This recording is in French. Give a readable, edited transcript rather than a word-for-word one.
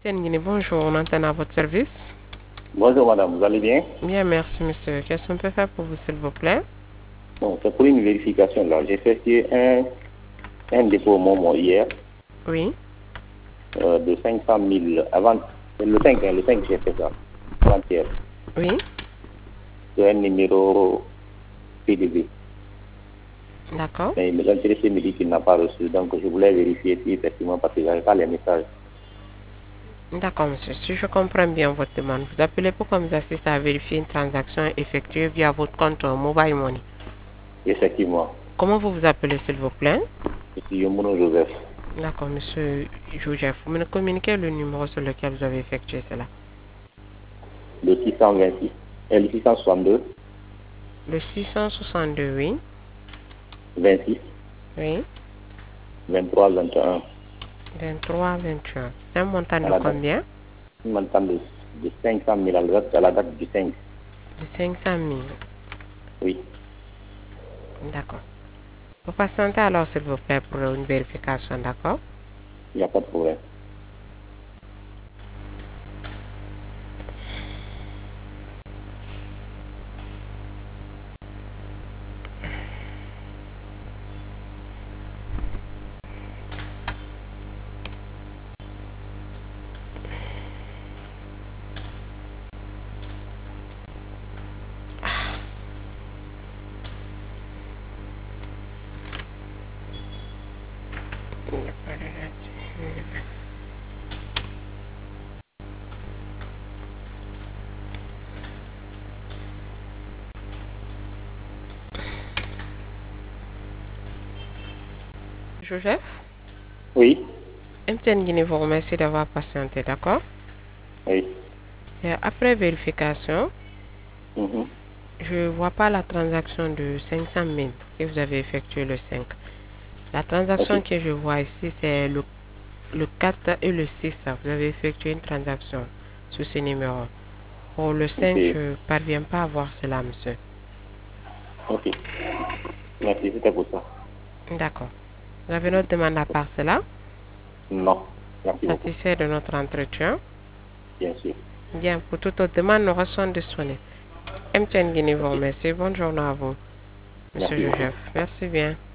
MTN Guinée, bonjour, on entend à votre service. Bonjour madame, vous allez bien? Bien, merci monsieur. Qu'est-ce qu'on peut faire pour vous, s'il vous plaît? Bon, c'est pour une vérification là. J'ai effectué un dépôt au Momo hier Oui, de 500 000 avant, le 5 j'ai fait ça, avant-hier, oui, sur un numéro PDV. d'accord. Mais l'intéressé me dit qu'il n'a pas reçu, donc je voulais vérifier si effectivement, parce que je n'avais pas les messages. D'accord, monsieur. Si je comprends bien votre demande, vous appelez pour qu'on vous assiste à vérifier une transaction effectuée via votre compte Mobile Money. Effectivement, Comment vous vous appelez, s'il vous plaît? je suis Yomono Joseph, D'accord, monsieur Joseph. Vous me communiquez le numéro sur lequel vous avez effectué cela. le 626, le 662, Le 662, oui, 26, oui, 23, 21, 23, 21. C'est un montant à de la date, combien? un montant de 500 000 à la date du 5. De 500 000. Oui, D'accord. Vous patientez alors, s'il vous plaît, pour une vérification, d'accord? il n'y a pas de problème. Joseph, Oui, MTN Guinée vous remercie d'avoir patienté, d'accord? oui. Et après vérification, Mhm. je ne vois pas la transaction de 500 000 que vous avez effectué le 5. La Ok, transaction que je vois ici, c'est le 4 et le 6. Vous avez effectué une transaction sur ce numéro. Pour le 5, ok, je ne parviens pas à voir cela, monsieur. ok. Merci, c'était pour ça. D'accord. Vous avez une autre demande à part cela? Non, merci beaucoup. Satisfait de notre entretien? Bien sûr. Bien, pour toute autre demande, nous restons disponibles. MTN Guinée vous Ok, remercie. Bonne journée à vous, monsieur merci beaucoup. Joseph. Merci bien.